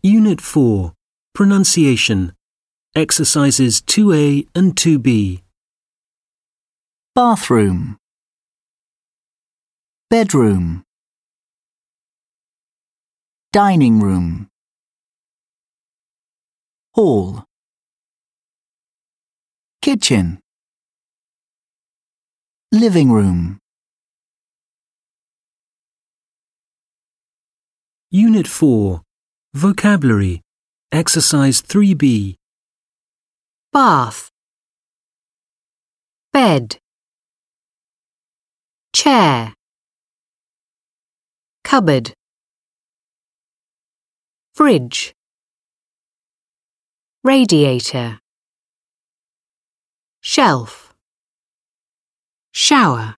Unit 4. Pronunciation. Exercises 2A and 2B. Bathroom. Bedroom. Dining room. Hall. Kitchen. Living room. Unit 4. Vocabulary. Exercise 3B. Bath, bed, chair, cupboard, fridge, radiator, shelf, shower,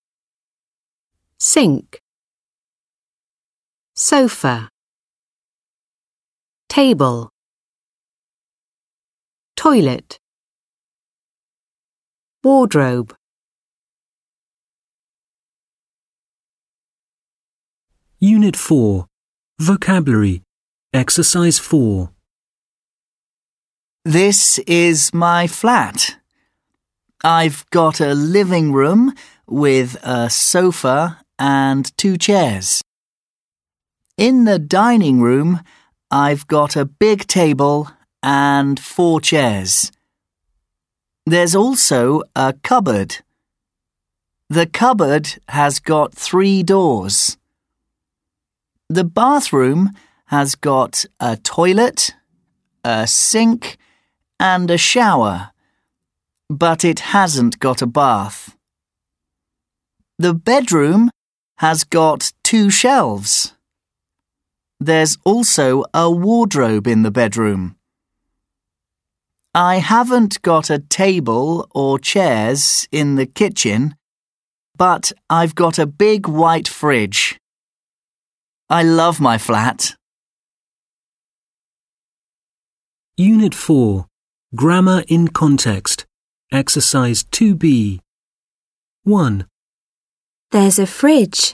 sink, sofa, table, toilet, wardrobe. Unit 4. Vocabulary. Exercise 4. This is my flat. I've got a living room with a sofa and 2 chairs. In the dining room, I've got a big table and 4 chairs. There's also a cupboard. The cupboard has got 3 doors. The bathroom has got a toilet, a sink, and a shower, but it hasn't got a bath. The bedroom has got 2 shelves. There's also a wardrobe in the bedroom. I haven't got a table or chairs in the kitchen, but I've got a big white fridge. I love my flat. Unit 4. Grammar in context. Exercise 2B. 1, There's a fridge.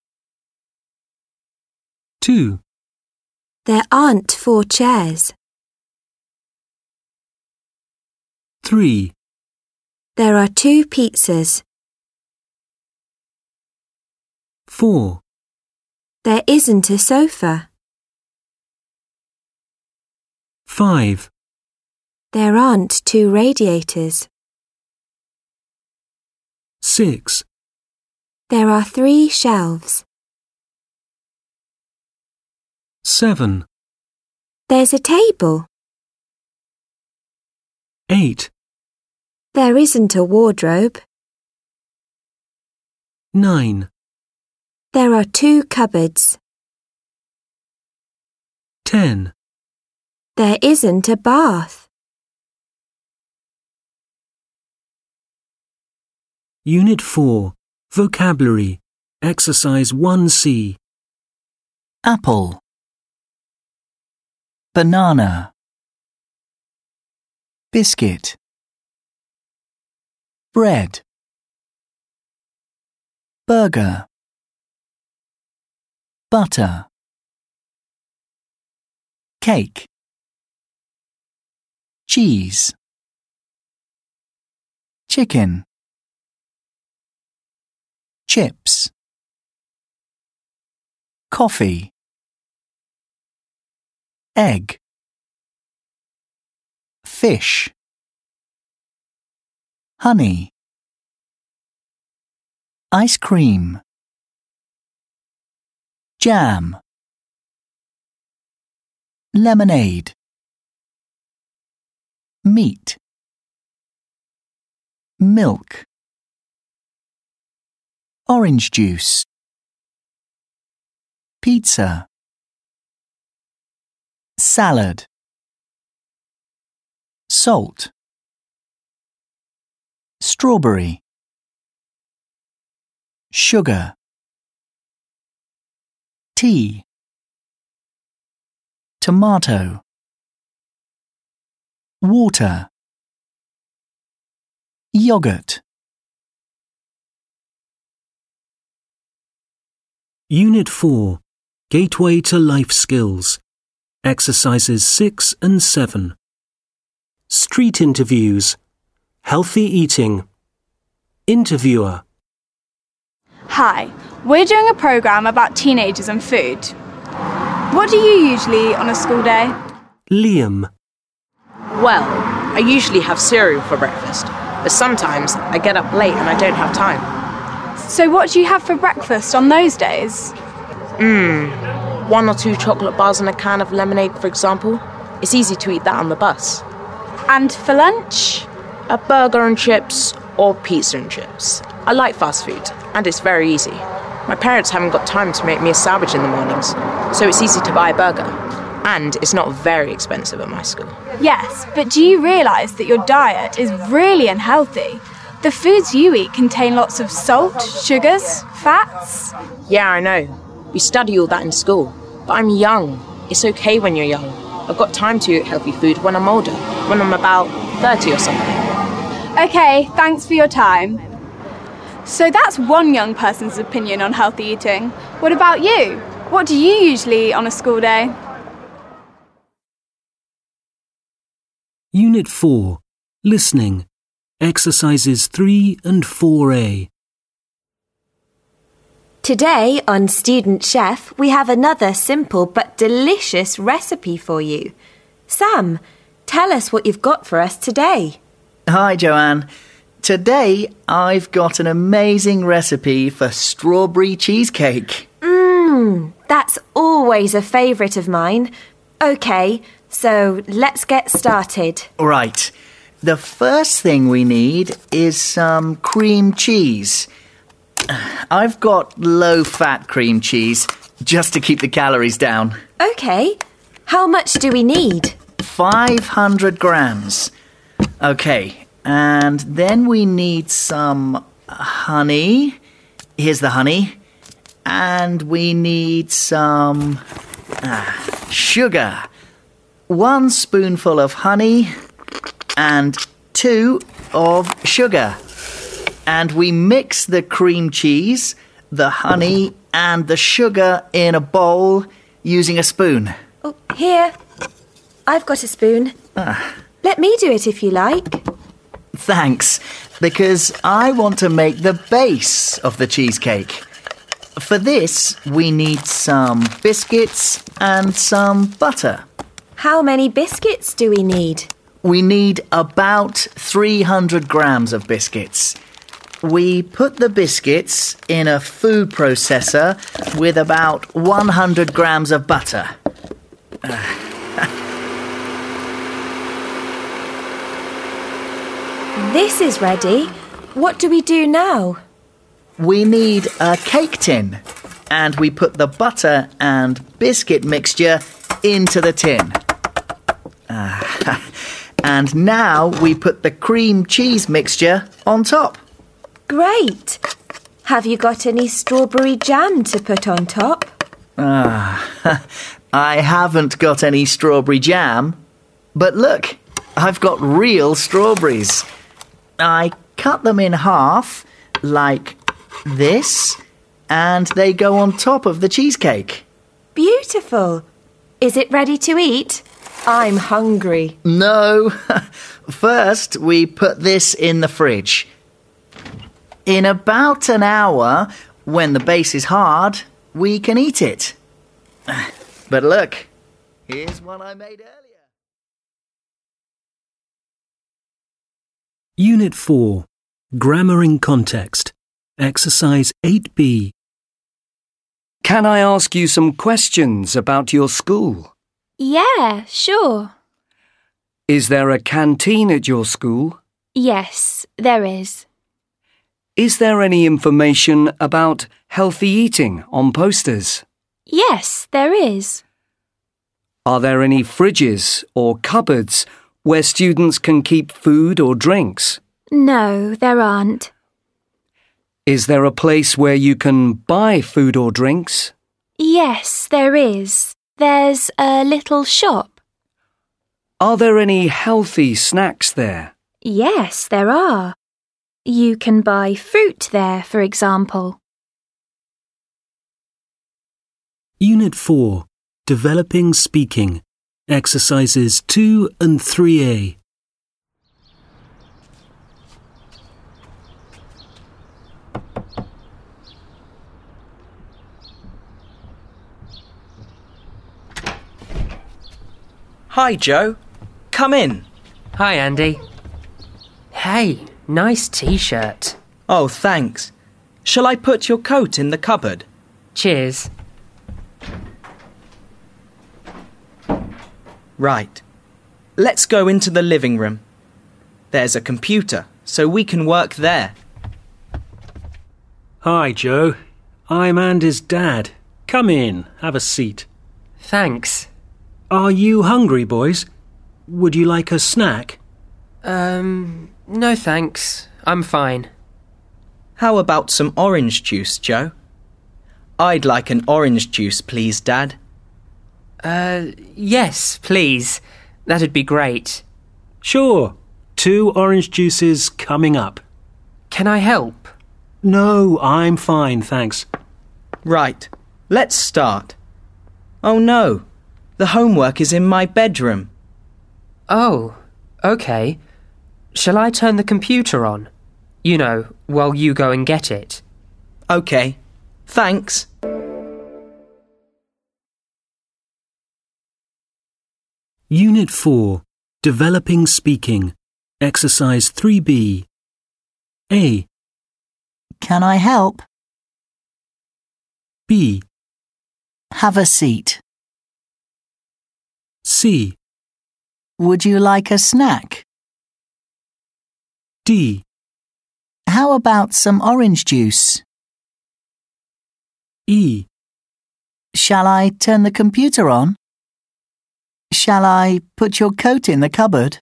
2, There aren't 4 chairs. 3, There are 2 pizzas. 4, There isn't a sofa. 5, There aren't 2 radiators. 6, There are 3 shelves. 7, There's a table. 8, There isn't a wardrobe. 9, There are 2 cupboards. 10. There isn't a bath. Unit 4. Vocabulary. Exercise 1C. Apple. Banana. Biscuit. Bread. Burger. Butter. Cake. Cheese. Chicken. Chips. Coffee. Egg. Fish. Honey. Ice cream. Jam. Lemonade. Meat. Milk. Orange juice. Pizza. Salad. Salt. Strawberry. Sugar. Tea. Tomato. Water. Yogurt. Unit 4. Gateway to Life Skills. Exercises 6 and 7. Street interviews. Healthy eating. Interviewer. Hi, we're doing a programme about teenagers and food. What do you usually eat on a school day? Liam. Well, I usually have cereal for breakfast, but sometimes I get up late and I don't have time. So what do you have for breakfast on those days? 1 or 2 chocolate bars and a can of lemonade, for example. It's easy to eat that on the bus. And for lunch? A burger and chips or pizza and chips. I like fast food, and it's very easy. My parents haven't got time to make me a sandwich in the mornings, so it's easy to buy a burger. And it's not very expensive at my school. Yes, but do you realise that your diet is really unhealthy? The foods you eat contain lots of salt, sugars, fats. Yeah, I know. We study all that in school. But I'm young. It's okay when you're young. I've got time to eat healthy food when I'm older, when I'm about 30 or something. OK, thanks for your time. So that's one young person's opinion on healthy eating. What about you? What do you usually eat on a school day? Unit 4. Listening. Exercises 3 and 4A. Today on Student Chef, we have another simple but delicious recipe for you. Sam, tell us what you've got for us today. Hi, Joanne. Today, I've got an amazing recipe for strawberry cheesecake. That's always a favourite of mine. OK, so let's get started. Right. The first thing we need is some cream cheese. I've got low-fat cream cheese, just to keep the calories down. OK, how much do we need? 500 grams. OK, and then we need some honey. Here's the honey. And we need some sugar. 1 spoonful of honey and 2 of sugar. And we mix the cream cheese, the honey and the sugar in a bowl using a spoon. Oh, here. I've got a spoon. Let me do it if you like. Thanks, because I want to make the base of the cheesecake. For this, we need some biscuits and some butter. How many biscuits do we need? We need about 300 grams of biscuits. We put the biscuits in a food processor with about 100 grams of butter. This is ready. What do we do now? We need a cake tin, and we put the butter and biscuit mixture into the tin. And now we put the cream cheese mixture on top. Great. Have you got any strawberry jam to put on top? I haven't got any strawberry jam. But look, I've got real strawberries. I cut them in half, like this, and they go on top of the cheesecake. Beautiful. Is it ready to eat? I'm hungry. No. First, we put this in the fridge. In about an hour, when the base is hard, we can eat it. But look, here's one I made earlier. Unit 4. Grammar in Context. Exercise 8B. Can I ask you some questions about your school? Yeah, sure. Is there a canteen at your school? Yes, there is. Is there any information about healthy eating on posters? Yes, there is. Are there any fridges or cupboards where students can keep food or drinks? No, there aren't. Is there a place where you can buy food or drinks? Yes, there is. There's a little shop. Are there any healthy snacks there? Yes, there are. You can buy fruit there, for example. Unit 4. Developing Speaking. exercises 2 and 3A. Hi, Joe. Come in. Hi, Andy. Hey, nice t-shirt. Oh, thanks. Shall I put your coat in the cupboard? Cheers. Right. Let's go into the living room. There's a computer, so we can work there. Hi, Joe. I'm Andy's dad. Come in, have a seat. Thanks. Are you hungry, boys? Would you like a snack? No thanks. I'm fine. How about some orange juice, Joe? I'd like an orange juice, please, Dad. Yes, please. That'd be great. Sure. 2 orange juices coming up. Can I help? No, I'm fine, thanks. Right. Let's start. Oh, no. The homework is in my bedroom. Oh, okay. Shall I turn the computer on? You know, while you go and get it. OK. Thanks. Unit 4. Developing Speaking. Exercise 3B. A. Can I help? B. Have a seat. C. Would you like a snack? D. How about some orange juice? E. Shall I turn the computer on? Shall I put your coat in the cupboard?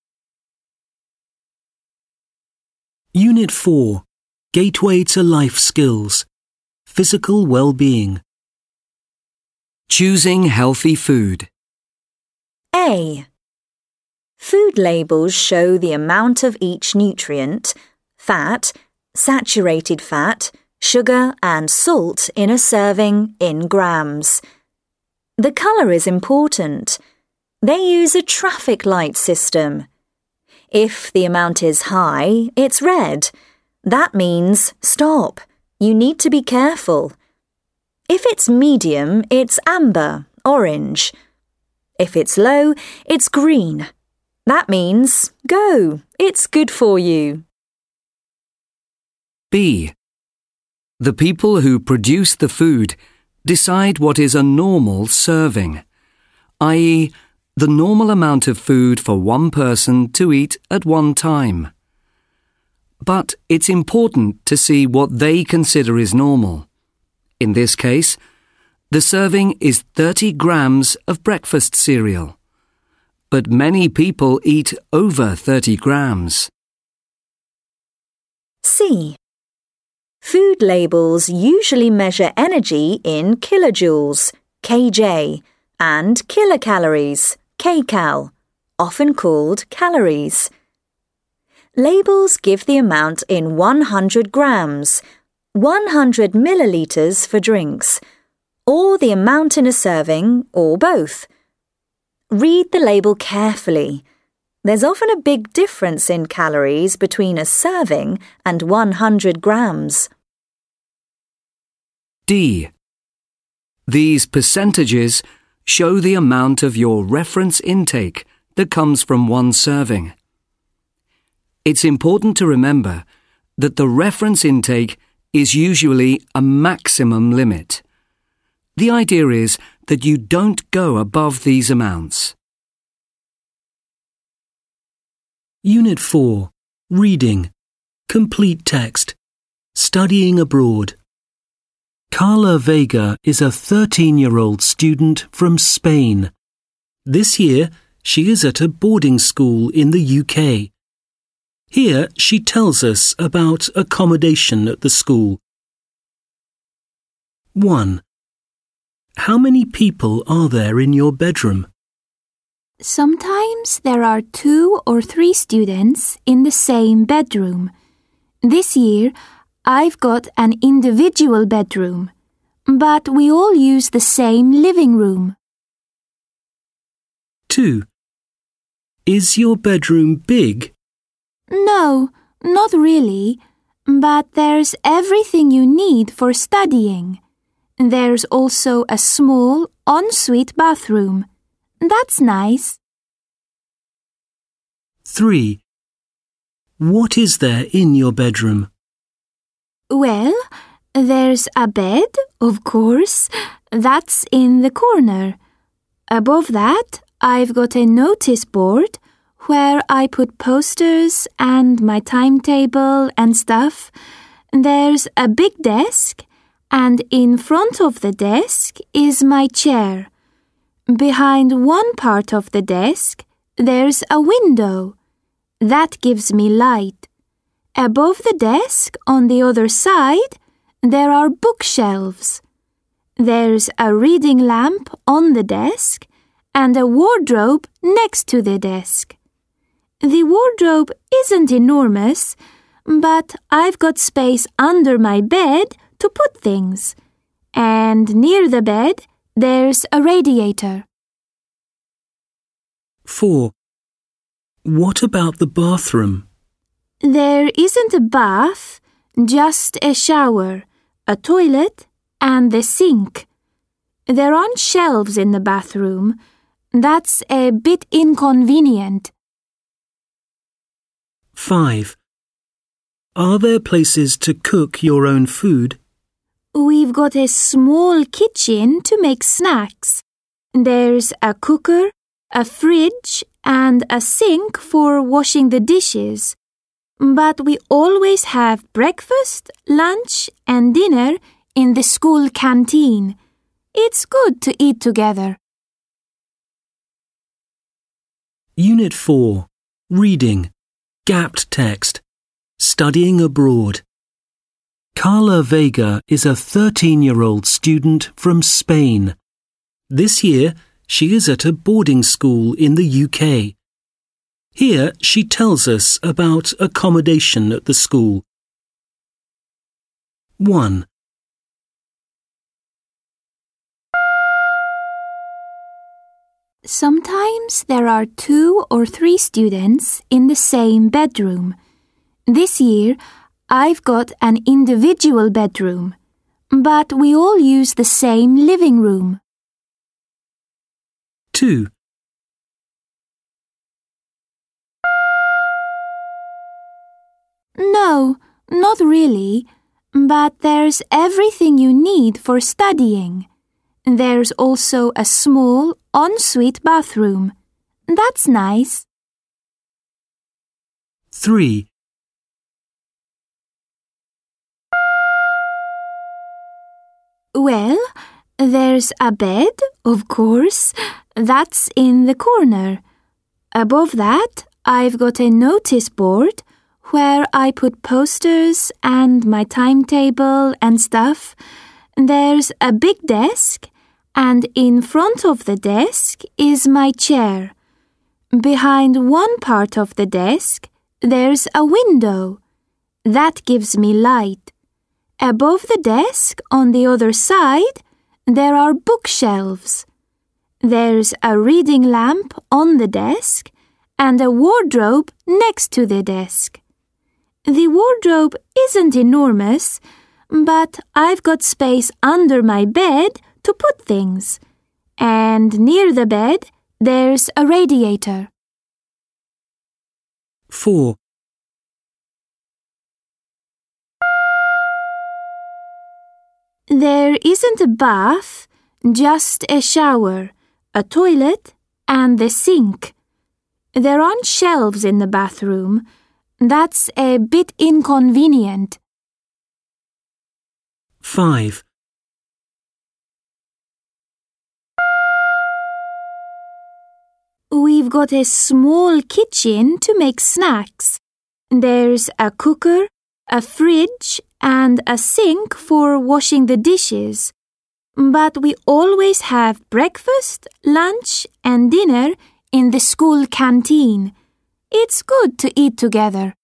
Unit 4. Gateway to Life Skills. Physical Well-Being. Choosing healthy food. A. Food labels show the amount of each nutrient, fat, saturated fat, sugar and salt in a serving in grams. The colour is important. They use a traffic light system. If the amount is high, it's red. That means stop. You need to be careful. If it's medium, it's amber, orange. If it's low, it's green. That means go. It's good for you. B. The people who produce the food decide what is a normal serving, i.e., the normal amount of food for one person to eat at one time. But it's important to see what they consider is normal. In this case, the serving is 30 grams of breakfast cereal. But many people eat over 30 grams. C. Food labels usually measure energy in kilojoules, kJ, and kilocalories, kcal, often called calories. Labels give the amount in 100 grams, 100 millilitres for drinks, or the amount in a serving, or both. Read the label carefully. There's often a big difference in calories between a serving and 100 grams. D. These percentages show the amount of your reference intake that comes from one serving. It's important to remember that the reference intake is usually a maximum limit. The idea is that you don't go above these amounts. Unit 4. Reading. Complete text. Studying abroad. Carla Vega is a 13-year-old student from Spain. This year, she is at a boarding school in the UK. Here, she tells us about accommodation at the school. 1. How many people are there in your bedroom? Sometimes there are 2 or 3 students in the same bedroom. This year, I've got an individual bedroom, but we all use the same living room. 2. Is your bedroom big? No, not really, but there's everything you need for studying. There's also a small ensuite bathroom. That's nice. 3. What is there in your bedroom? Well, there's a bed, of course. That's in the corner. Above that, I've got a notice board where I put posters and my timetable and stuff. There's a big desk, and in front of the desk is my chair. Behind one part of the desk, there's a window. That gives me light. Above the desk, on the other side, there are bookshelves. There's a reading lamp on the desk and a wardrobe next to the desk. The wardrobe isn't enormous, but I've got space under my bed to put things. And near the bed, there's a radiator. 4. What about the bathroom? There isn't a bath, just a shower, a toilet, and the sink. There aren't shelves in the bathroom. That's a bit inconvenient. 5. Are there places to cook your own food? We've got a small kitchen to make snacks. There's a cooker, a fridge, and a sink for washing the dishes. But we always have breakfast, lunch, and dinner in the school canteen. It's good to eat together. Unit 4. Reading. Gapped text. Studying abroad. Carla Vega is a 13-year-old student from Spain. This year, she is at a boarding school in the UK. Here, she tells us about accommodation at the school. 1. Sometimes there are 2 or 3 students in the same bedroom. This year, I've got an individual bedroom, but we all use the same living room. 2. No, not really, but there's everything you need for studying. There's also a small ensuite bathroom. That's nice. 3. Well, there's a bed, of course. That's in the corner. Above that, I've got a notice board where I put posters and my timetable and stuff. There's a big desk, and in front of the desk is my chair. Behind one part of the desk, there's a window. That gives me light. Above the desk, on the other side, there are bookshelves. There's a reading lamp on the desk and a wardrobe next to the desk. The wardrobe isn't enormous, but I've got space under my bed to put things. And near the bed, there's a radiator. 4. There isn't a bath, just a shower, a toilet, and the sink. There aren't shelves in the bathroom. That's a bit inconvenient. 5. We've got a small kitchen to make snacks. There's a cooker, a fridge, and a sink for washing the dishes. But we always have breakfast, lunch, and dinner in the school canteen. It's good to eat together.